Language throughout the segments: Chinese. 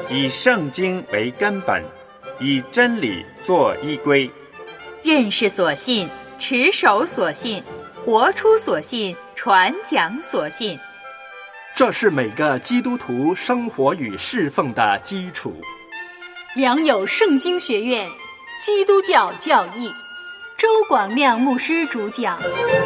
以圣经为根本，以真理做依归。 认识所信，持守所信，活出所信，传讲所信。 这是每个基督徒生活与侍奉的基础。 良友圣经学院基督教教义，周广亮牧师主讲。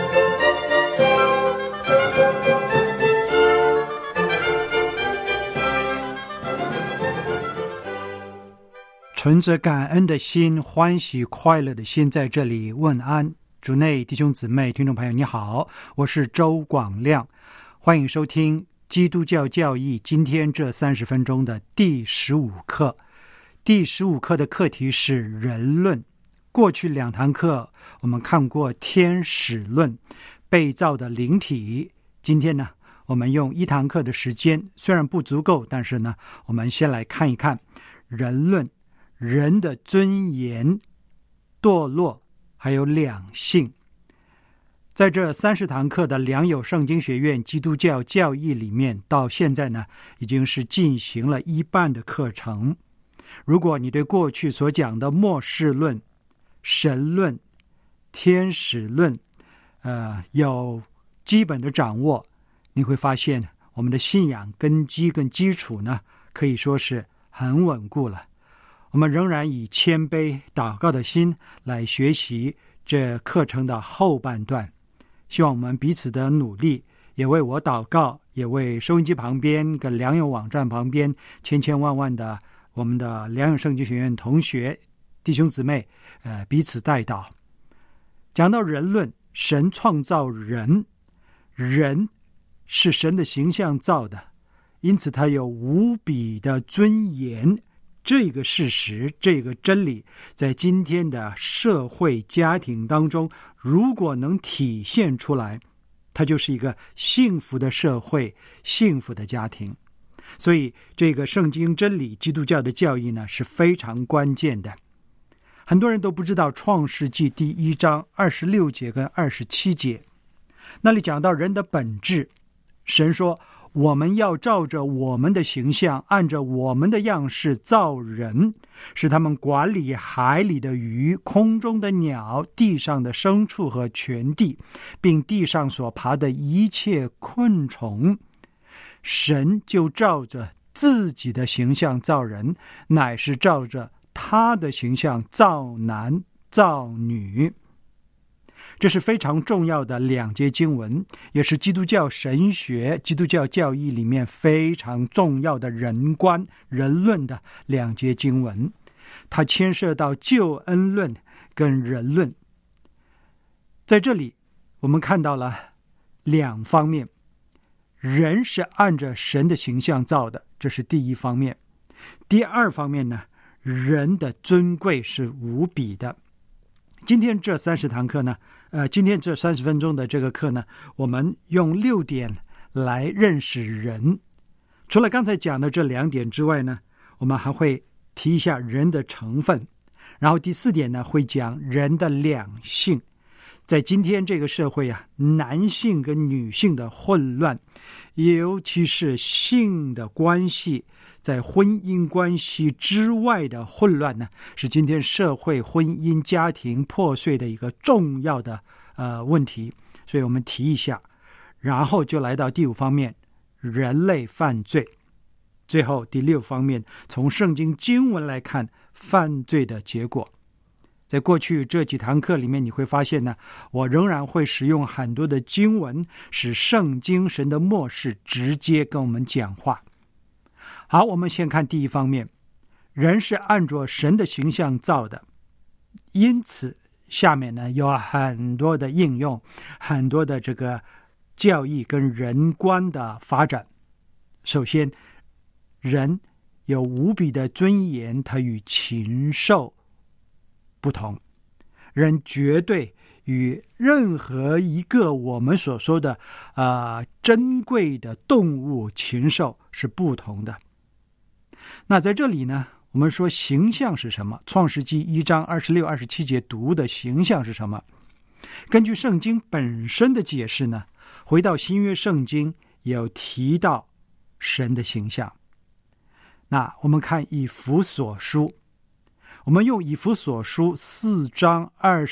存着感恩的心，欢喜快乐的心，在这里问安。主内弟兄姊妹听众朋友你好，我是周广亮，欢迎收听基督教教义今天这30分钟的第15课。第15课的课题是人论。过去2堂课我们看过天使论，被造的灵体。今天呢，我们用1堂课的时间，虽然不足够，但是呢，我们先来看一看人论，人的尊严、堕落还有两性。在这30堂课的良友圣经学院基督教教义里面，到现在呢已经是进行了1半的课程。如果你对过去所讲的末世论、神论、天使论有基本的掌握，你会发现我们的信仰根基跟基础呢可以说是很稳固了。我们仍然以谦卑祷告的心来学习这课程的后半段，希望我们彼此的努力，也为我祷告，也为收音机旁边跟良友网站旁边千万万的我们的良友圣经学院同学弟兄姊妹彼此代祷。讲到人论，神创造人，人是神的形象造的，因此他有无比的尊严。这个事实，这个真理，在今天的社会家庭当中，如果能体现出来，它就是一个幸福的社会，幸福的家庭。所以这个圣经真理基督教的教义呢是非常关键的。很多人都不知道创世纪第1章26节跟27节，那里讲到人的本质，神说我们要照着我们的形象，按着我们的样式造人，使他们管理海里的鱼、空中的鸟、地上的牲畜和全地，并地上所爬的一切昆虫。神就照着自己的形象造人，乃是照着他的形象造男造女。这是非常重要的2节经文，也是基督教神学、基督教教义里面非常重要的人观、人论的2节经文。它牵涉到救恩论跟人论。在这里我们看到了2方面，人是按着神的形象造的，这是第1方面。第2方面呢，人的尊贵是无比的。今天这30堂课呢，今天这30分钟的这个课呢，我们用6点来认识人。除了刚才讲的这2点之外呢，我们还会提一下人的成分，然后第4点呢，会讲人的两性。在今天这个社会啊，男性跟女性的混乱，尤其是性的关系，在婚姻关系之外的混乱呢，是今天社会婚姻家庭破碎的一个重要的问题，所以我们提一下。然后就来到第5方面，人类犯罪。最后第6方面，从圣经经文来看犯罪的结果。在过去这几堂课里面，你会发现呢，我仍然会使用很多的经文，使圣经神的默示直接跟我们讲话。好，我们先看第1方面，人是按着神的形象造的，因此下面呢有很多的应用，很多的这个教义跟人观的发展。首先，人有无比的尊严，它与禽兽不同，人绝对与任何一个我们所说的珍贵的动物禽兽是不同的。那在这里呢，我们说形象是什么？创世纪1章26、27节读的形象是什么？根据圣经本身的解释呢，回到新约圣经也有提到神的形象。 那我们看以弗所书，我们用以弗所书4章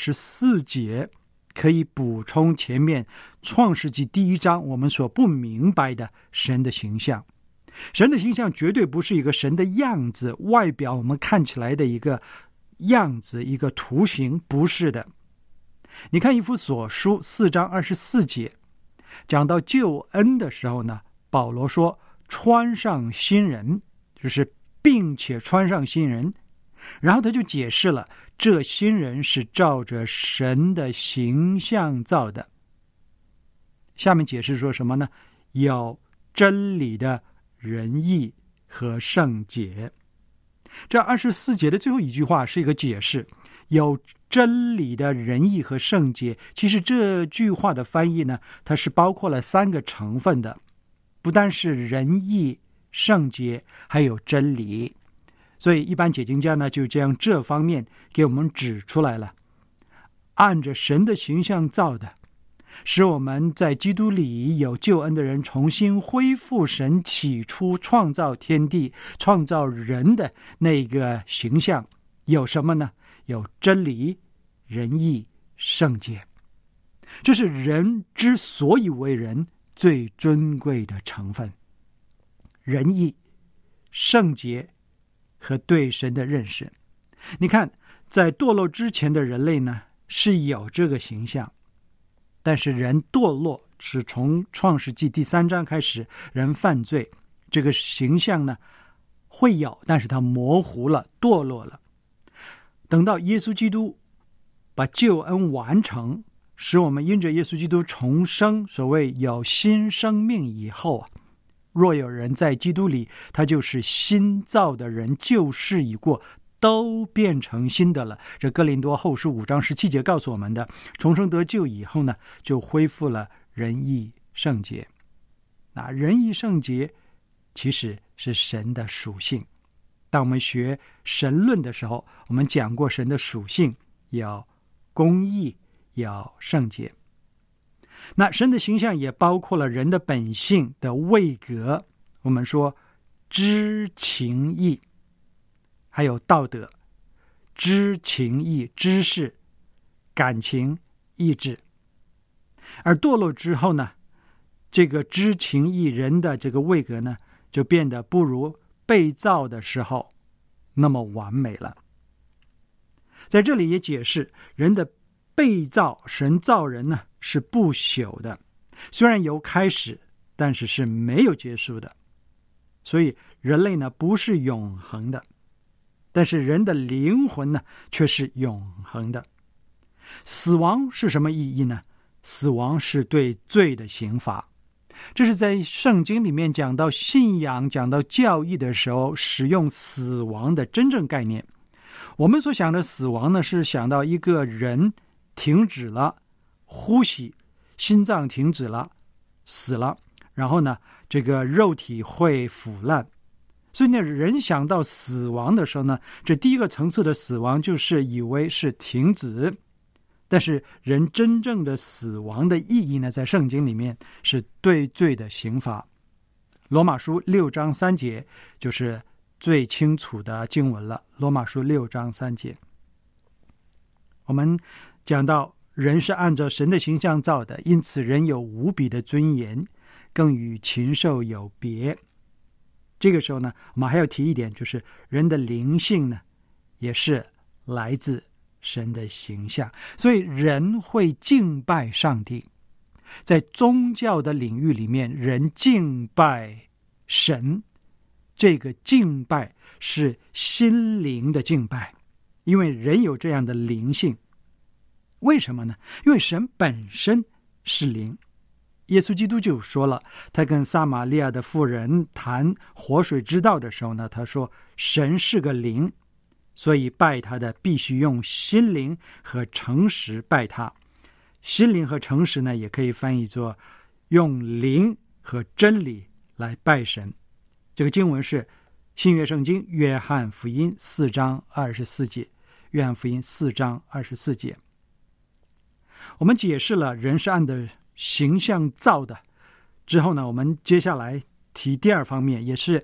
24节可以补充前面创世纪第1章我们所不明白的神的形象。神的形象绝对不是一个神的样子，外表我们看起来的一个样子，一个图形，不是的。你看以弗所书4章24节，讲到救恩的时候呢，保罗说穿上新人，就是并且穿上新人，然后他就解释了这新人是照着神的形象造的。下面解释说什么呢？有真理的仁义和圣洁。这24节的最后一句话是一个解释，有真理的仁义和圣洁。其实这句话的翻译呢，它是包括了3个成分的，不单是仁义、圣洁，还有真理。所以一般解经家呢，就将这方面给我们指出来了。按着神的形象造的，使我们在基督里有救恩的人重新恢复神起初创造天地、创造人的那个形象。有什么呢？有真理、仁义、圣洁。这是人之所以为人最尊贵的成分。仁义、圣洁和对神的认识。你看，在堕落之前的人类呢，是有这个形象，但是人堕落是从创世纪第3章开始，人犯罪，这个形象呢会有，但是它模糊了，堕落了。等到耶稣基督把救恩完成，使我们因着耶稣基督重生，所谓有新生命以后啊，若有人在基督里，他就是新造的人，旧事已过，都变成新的了。这哥林多后书5章17节告诉我们的，重生得救以后呢，就恢复了仁义圣洁。那仁义圣洁其实是神的属性。当我们学神论的时候，我们讲过神的属性，要公义，要圣洁。那神的形象也包括了人的本性的位格，我们说知情义，还有道德。知情义，知识、感情、意志。而堕落之后呢，这个知情义人的这个位格呢，就变得不如被造的时候那么完美了。在这里也解释，人的被造，神造人呢是不朽的，虽然有开始，但是是没有结束的。所以人类呢不是永恒的，但是人的灵魂呢却是永恒的。死亡是什么意义呢？死亡是对罪的刑罚。这是在圣经里面讲到信仰、讲到教义的时候使用死亡的真正概念。我们所想的死亡呢，是想到一个人停止了呼吸，心脏停止了，死了，然后呢，这个肉体会腐烂。所以呢，人想到死亡的时候呢，这第一个层次的死亡就是以为是停止。但是人真正的死亡的意义呢，在圣经里面是对罪的刑罚。罗马书6章3节就是最清楚的经文了。罗马书6章3节，我们讲到人是按照神的形象造的，因此人有无比的尊严，更与禽兽有别。这个时候呢，我们还要提一点，就是人的灵性呢，也是来自神的形象，所以人会敬拜上帝。在宗教的领域里面，人敬拜神，这个敬拜是心灵的敬拜，因为人有这样的灵性。为什么呢？因为神本身是灵。耶稣基督就说了，他跟撒玛利亚的妇人谈活水之道的时候呢，他说神是个灵，所以拜他的必须用心灵和诚实拜他。心灵和诚实呢，也可以翻译作用灵和真理来拜神。这个经文是新约圣经约翰福音4章24节，约翰福音4章24节。我们解释了人是按的形象造的之后呢，我们接下来提第二方面，也是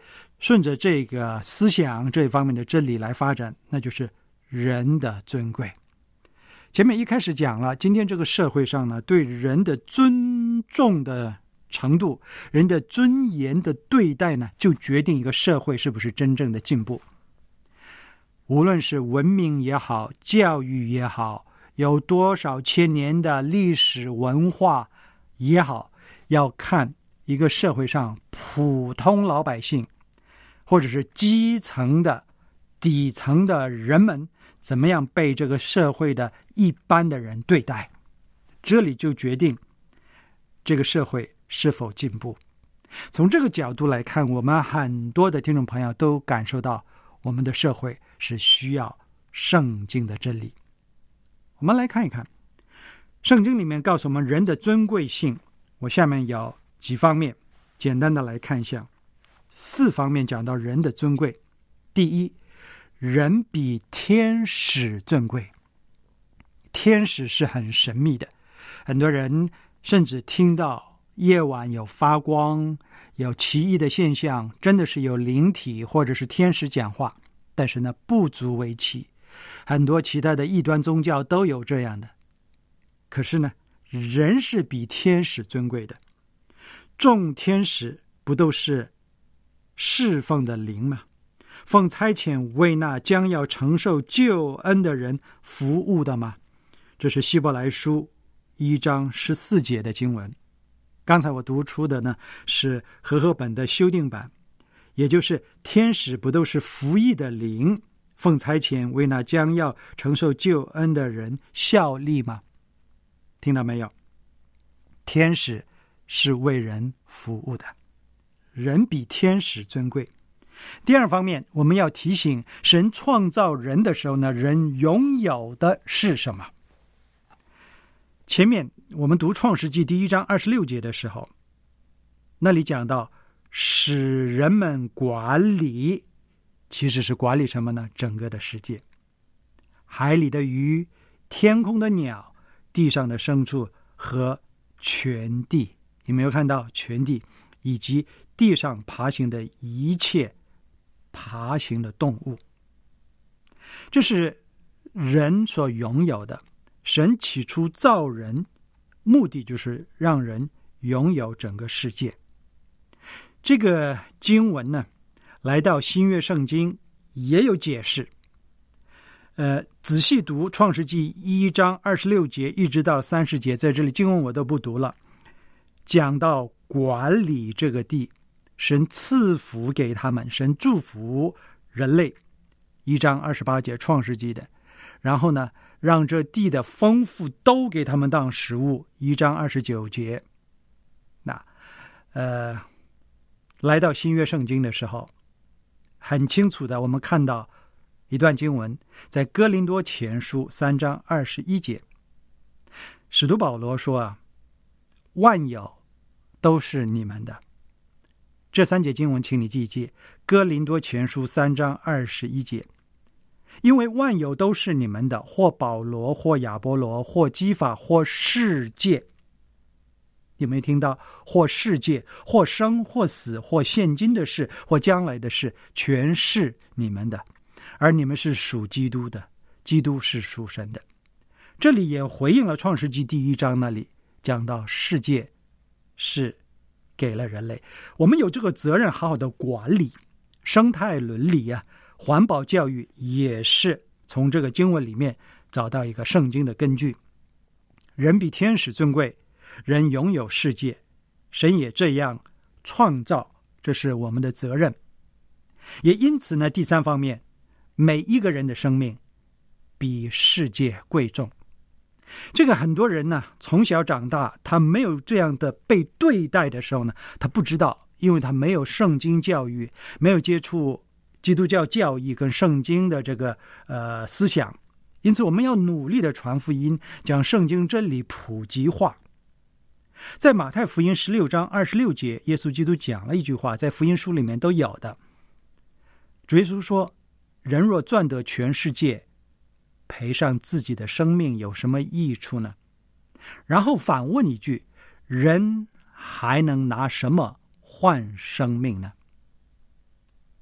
顺着这个思想这方面的真理来发展，那就是人的尊贵。前面一开始讲了，今天这个社会上呢，对人的尊重的程度，人的尊严的对待呢，就决定一个社会是不是真正的进步。无论是文明也好，教育也好，有多少千年的历史文化也好，要看一个社会上普通老百姓，或者是基层的底层的人们怎么样被这个社会的一般的人对待，这里就决定这个社会是否进步。从这个角度来看，我们很多的听众朋友都感受到我们的社会是需要圣经的真理。我们来看一看圣经里面告诉我们人的尊贵性，我下面有几方面简单的来看一下。4方面讲到人的尊贵。第一，人比天使尊贵。天使是很神秘的，很多人甚至听到夜晚有发光，有奇异的现象，真的是有灵体或者是天使讲话，但是呢不足为奇。很多其他的异端宗教都有这样的。可是呢，人是比天使尊贵的。众天使不都是侍奉的灵吗？奉差遣为那将要承受救恩的人服务的吗？这是希伯来书1章14节的经文。刚才我读出的呢是和合本的修订版，也就是天使不都是服役的灵，奉差遣为那将要承受救恩的人效力吗？听到没有？天使是为人服务的，人比天使尊贵。第二方面，我们要提醒，神创造人的时候呢，人拥有的是什么？前面我们读创世纪第1章26节的时候，那里讲到使人们管理，其实是管理什么呢？整个的世界，海里的鱼，天空的鸟，地上的牲畜和全地。你没有看到全地以及地上爬行的一切爬行的动物，这是人所拥有的。神起初造人，目的就是让人拥有整个世界。这个经文呢，来到新约圣经也有解释。仔细读创世纪1章26节一直到30节，在这里经文我都不读了。讲到管理这个地，神赐福给他们，神祝福人类，1章28节创世纪的。然后呢，让这地的丰富都给他们当食物，1章29节。那来到新约圣经的时候，很清楚的我们看到一段经文，在哥林多前书3章21节，使徒保罗说啊，万有都是你们的。这3节经文请你记一记，哥林多前书3章21节。因为万有都是你们的，或保罗，或亚波罗，或基法，或世界。有没有听到？或世界，或生，或死，或现今的事，或将来的事，全是你们的。而你们是属基督的，基督是属神的。这里也回应了创世纪第1章那里讲到世界是给了人类，我们有这个责任好好的管理。生态伦理啊，环保教育也是从这个经文里面找到一个圣经的根据。人比天使尊贵，人拥有世界，神也这样创造，这是我们的责任。也因此呢，第3方面，每一个人的生命比世界贵重。这个很多人呢，从小长大，他没有这样的被对待的时候呢，他不知道，因为他没有圣经教育，没有接触基督教教义跟圣经的这个思想。因此我们要努力的传福音，将圣经真理普及化。在马太福音16章26节，耶稣基督讲了一句话，在福音书里面都有的。主耶稣说，人若赚得全世界，赔上自己的生命有什么益处呢？然后反问一句，人还能拿什么换生命呢？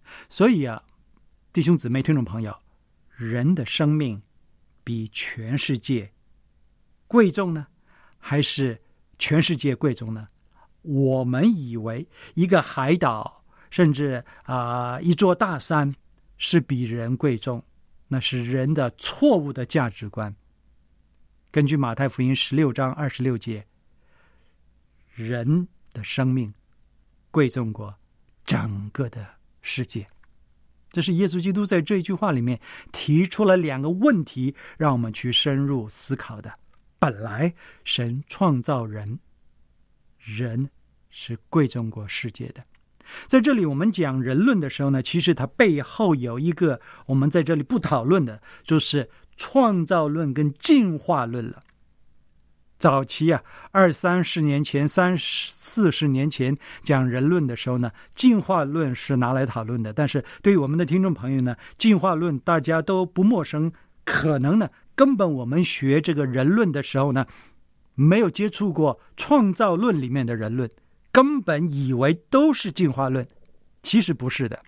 所以啊，弟兄姊妹听众朋友，人的生命比全世界贵重呢，还是全世界贵重呢？我们以为一个海岛甚至一座大山是比人贵重，那是人的错误的价值观。根据马太福音16章26节，人的生命贵重过整个的世界。这是耶稣基督在这一句话里面提出了2个问题，让我们去深入思考的。本来神创造人，人是贵重过世界的。在这里我们讲人论的时候呢，其实它背后有一个我们在这里不讨论的，就是创造论跟进化论了。早期啊，20-30年前、30-40年前讲人论的时候呢，进化论是拿来讨论的。但是对于我们的听众朋友呢，进化论大家都不陌生，可能呢根本我们学这个人论的时候呢，没有接触过创造论里面的人论，根本以为都是进化论，其实不是的。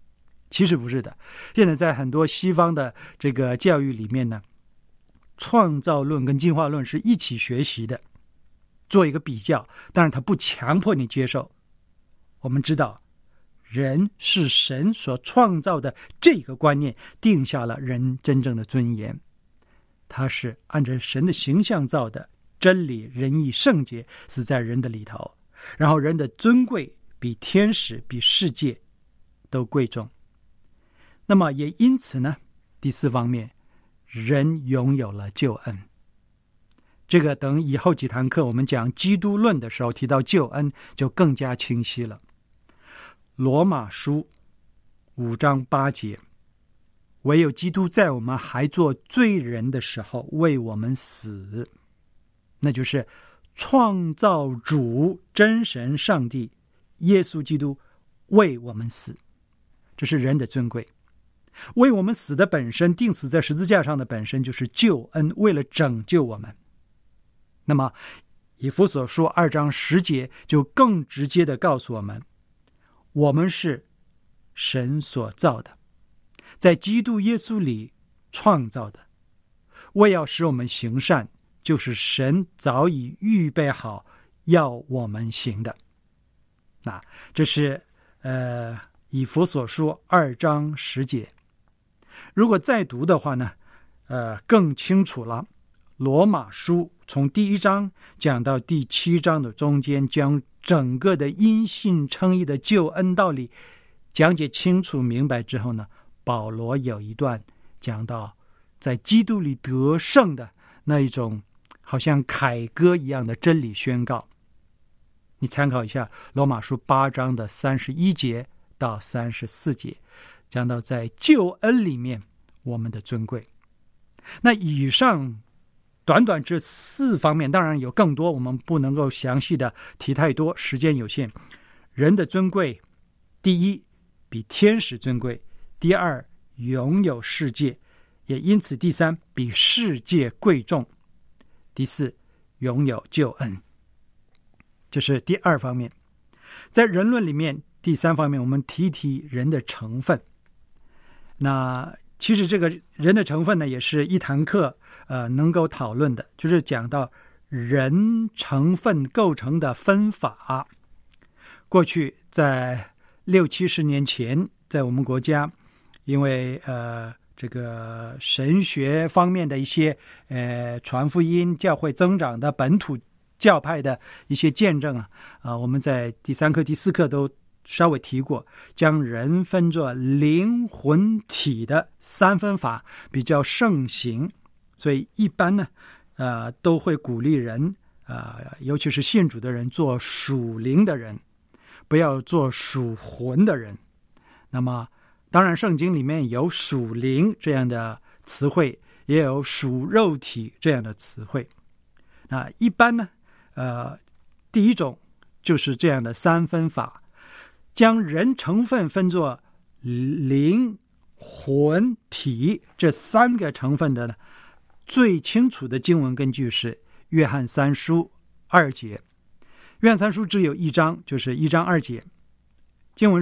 现在在很多西方的这个教育里面呢，创造论跟进化论是一起学习的，做一个比较，但是它不强迫你接受。我们知道人是神所创造的，这个观念定下了人真正的尊严，它是按照神的形象造的，真理、仁义、圣洁是在人的里头，然后人的尊贵比天使、比世界都贵重。那么也因此呢，第4方面，人拥有了救恩。这个等以后几堂课我们讲基督论的时候提到救恩就更加清晰了。罗马书5章8节，唯有基督在我们还做罪人的时候为我们死，那就是创造主真神上帝耶稣基督为我们死，这是人的尊贵。为我们死的本身，钉死在十字架上的本身就是救恩，为了拯救我们。那么以弗所书2章10节就更直接的告诉我们，我们是神所造的，在基督耶稣里创造的，为要使我们行善，就是神早已预备好要我们行的。那这是以弗所书2章10节。如果再读的话呢，更清楚了。罗马书从第1章讲到第7章的中间，将整个的因信称义的救恩道理讲解清楚明白之后呢，保罗有一段讲到在基督里得胜的那一种好像凯歌一样的真理宣告。你参考一下罗马书8章的31节到34节，讲到在救恩里面我们的尊贵。那以上短短这4方面，当然有更多，我们不能够详细的提太多，时间有限。人的尊贵，第1比天使尊贵，第2拥有世界，也因此第3比世界贵重，第4拥有救恩。这是第2方面。在人论里面，第3方面我们提一提人的成分。那其实这个人的成分呢，也是一堂课能够讨论的，就是讲到人成分构成的分法。过去在60-70年前，在我们国家，因为这个神学方面的一些传福音、教会增长的本土教派的一些见证我们在第3课、第4课都稍微提过，将人分作灵魂体的3分法比较盛行，所以一般呢都会鼓励人尤其是信主的人做属灵的人，不要做属魂的人。那么当然圣经里面有属灵这样的词汇，也有属肉体这样的词汇。那一般呢第一种就是这样的3分法，将人成分分作灵、魂、体这3个成分的呢，最清楚的经文根据是约翰3书2节。约翰3书只有1章，就是1章2节。经文说，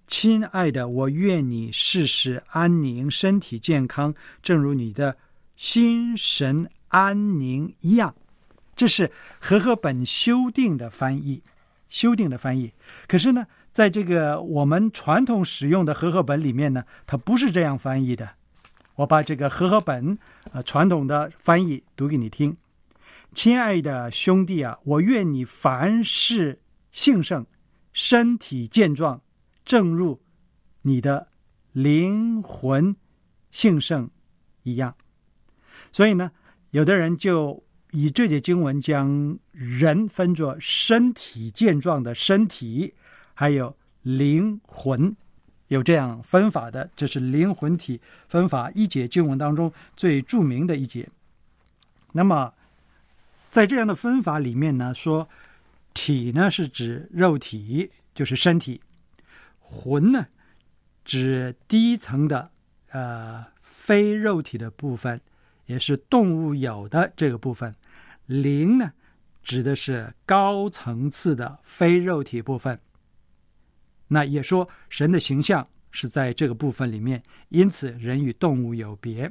亲爱的，我愿你事事安宁，身体健康，正如你的心神安宁一样。这是和合本修订的翻译。可是呢，在这个我们传统使用的和合本里面呢，它不是这样翻译的。我把这个和合本传统的翻译读给你听。亲爱的兄弟啊，我愿你凡事兴盛，身体健壮，正如你的灵魂兴盛一样。所以呢，有的人就以这节经文将人分作身体健壮的身体，还有灵魂，有这样分法的。这是灵魂体分法一节经文当中最著名的一节。那么在这样的分法里面呢，说体呢是指肉体，就是身体；魂呢指第一层的非肉体的部分，也是动物有的这个部分；灵呢指的是高层次的非肉体部分。那也说神的形象是在这个部分里面，因此人与动物有别。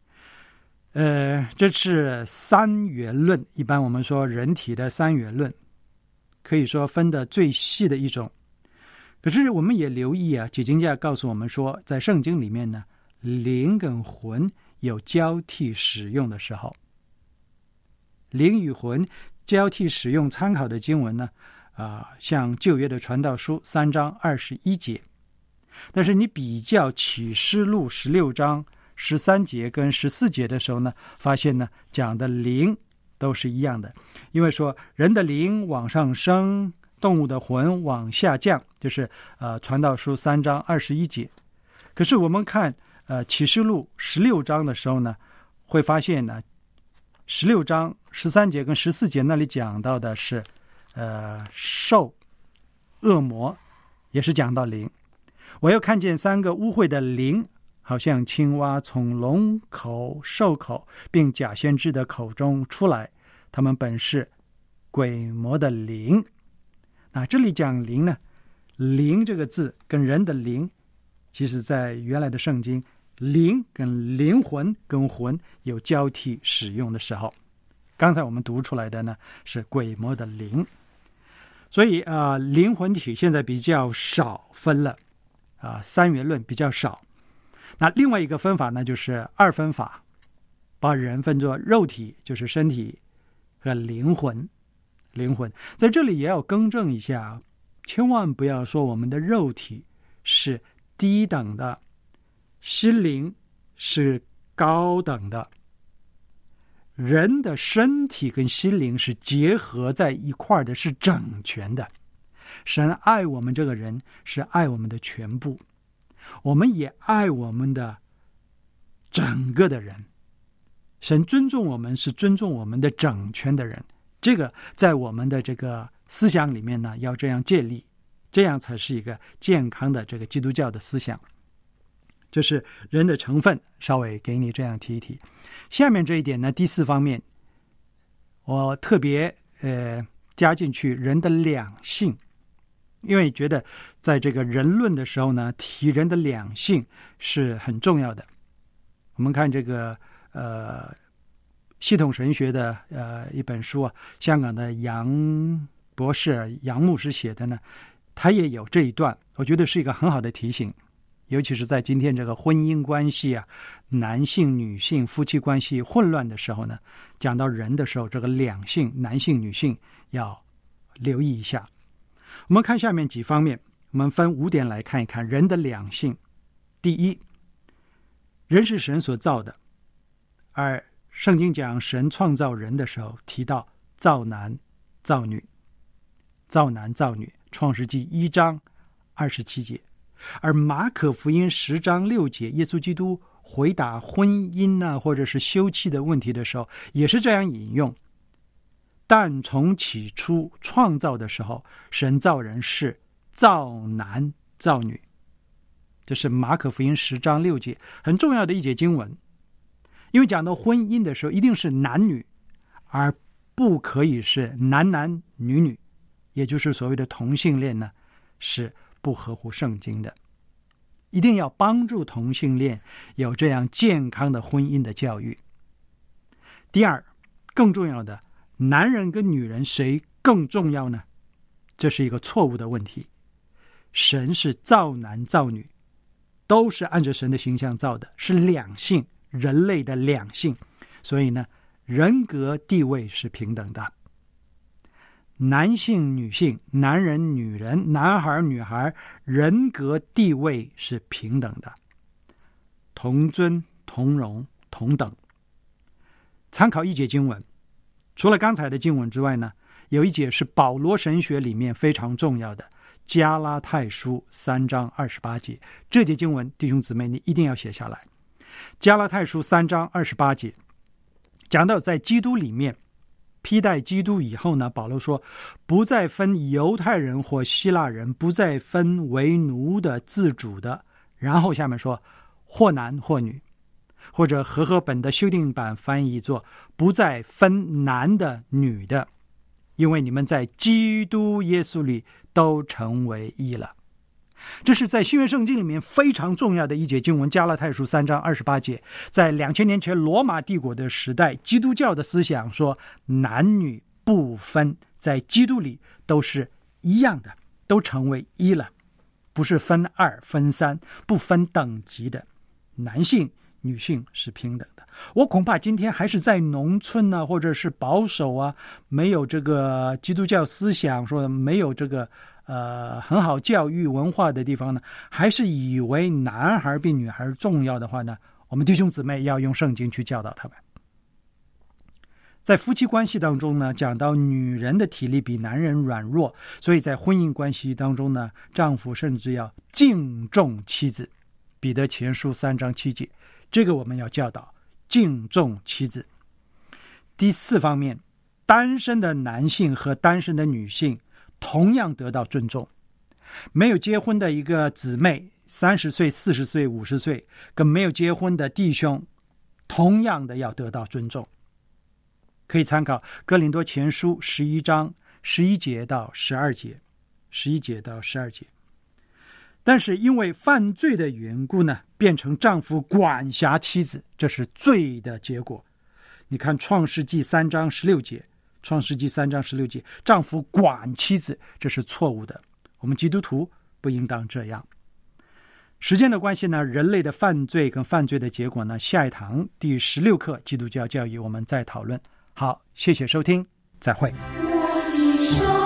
这是三元论，一般我们说人体的三元论，可以说分得最细的一种。可是我们也留意啊，解经家告诉我们说，在圣经里面呢，灵跟魂有交替使用的时候。灵与魂交替使用参考的经文呢，像旧约的传道书3章21节。但是你比较启示录16章13节跟14节的时候呢，发现呢讲的灵都是一样的。因为说人的灵往上升，动物的魂往下降，就是传道书3章21节。可是我们看启示录16章的时候呢，会发现呢16章13节跟14节那里讲到的是兽、恶魔，也是讲到灵。我又看见3个污秽的灵，好像青蛙从龙口、兽口并假先知的口中出来，他们本是鬼魔的灵。那这里讲灵呢，灵这个字跟人的灵，其实在原来的圣经，灵跟灵魂跟魂有交替使用的时候。刚才我们读出来的呢是鬼魔的灵。所以灵魂体现在比较少分了三元论比较少。那另外一个分法呢，就是二分法，把人分作肉体，就是身体，和灵魂。在这里也要更正一下，千万不要说我们的肉体是低等的，心灵是高等的。人的身体跟心灵是结合在一块的，是整全的。神爱我们这个人，是爱我们的全部，我们也爱我们的整个的人。神尊重我们，是尊重我们的整全的人。这个在我们的这个思想里面呢，要这样建立，这样才是一个健康的这个基督教的思想。这是人的成分，稍微给你这样提一提。下面这一点呢，第4方面，我特别加进去人的两性，因为觉得在这个人论的时候呢，提人的两性是很重要的。我们看这个系统神学的一本书啊，香港的杨博士、杨牧师写的呢，他也有这一段，我觉得是一个很好的提醒。尤其是在今天这个婚姻关系啊，男性、女性夫妻关系混乱的时候呢，讲到人的时候，这个两性，男性、女性要留意一下。我们看下面几方面，我们分5点来看一看人的两性。第一，人是神所造的，而圣经讲神创造人的时候提到造男造女，造男造女，创世纪1章27节。而马可福音10章6节，耶稣基督回答婚姻或者是休妻的问题的时候，也是这样引用。但从起初创造的时候，神造人是造男造女。这是马可福音10章6节，很重要的一节经文。因为讲到婚姻的时候，一定是男女，而不可以是男男女女，也就是所谓的同性恋呢，是不合乎圣经的。一定要帮助同性恋有这样健康的婚姻的教育。第二，更重要的，男人跟女人谁更重要呢？这是一个错误的问题。神是造男造女，都是按着神的形象造的，是两性，人类的两性，所以呢，人格地位是平等的。男性女性，男人女人，男孩女孩，人格地位是平等的，同尊同荣同等。参考一节经文，除了刚才的经文之外呢，有一节是保罗神学里面非常重要的，加拉太书3章28节。这节经文弟兄姊妹你一定要写下来。加拉太书3章28节讲到在基督里面披戴基督以后呢，保罗说不再分犹太人或希腊人，不再分为奴的自主的，然后下面说或男或女，或者和合本的修订版翻译作不再分男的女的，因为你们在基督耶稣里都成为一了。这是在新约圣经里面非常重要的一节经文，加拉太书3章28节。在2000年前罗马帝国的时代，基督教的思想说男女不分，在基督里都是一样的，都成为一了，不是分2分3，不分等级的，男性女性是平等的。我恐怕今天还是在农村呢，或者是保守啊，没有这个基督教思想，说没有这个很好教育文化的地方呢，还是以为男孩比女孩重要的话呢，我们弟兄姊妹要用圣经去教导他们。在夫妻关系当中呢，讲到女人的体力比男人软弱，所以在婚姻关系当中呢，丈夫甚至要敬重妻子。彼得前书3章7节，这个我们要教导敬重妻子。第4方面，单身的男性和单身的女性同样得到尊重。没有结婚的一个姊妹30岁、40岁、50岁，跟没有结婚的弟兄同样的要得到尊重。可以参考哥林多前书11章11节到12节，11节到12节。但是因为犯罪的缘故呢，变成丈夫管辖妻子，这是罪的结果。你看创世纪3章16节，创世纪3章16节，丈夫管妻子，这是错误的。我们基督徒不应当这样。时间的关系呢，人类的犯罪跟犯罪的结果呢，下一堂第16课基督教教义我们再讨论。好，谢谢收听，再会。 我心生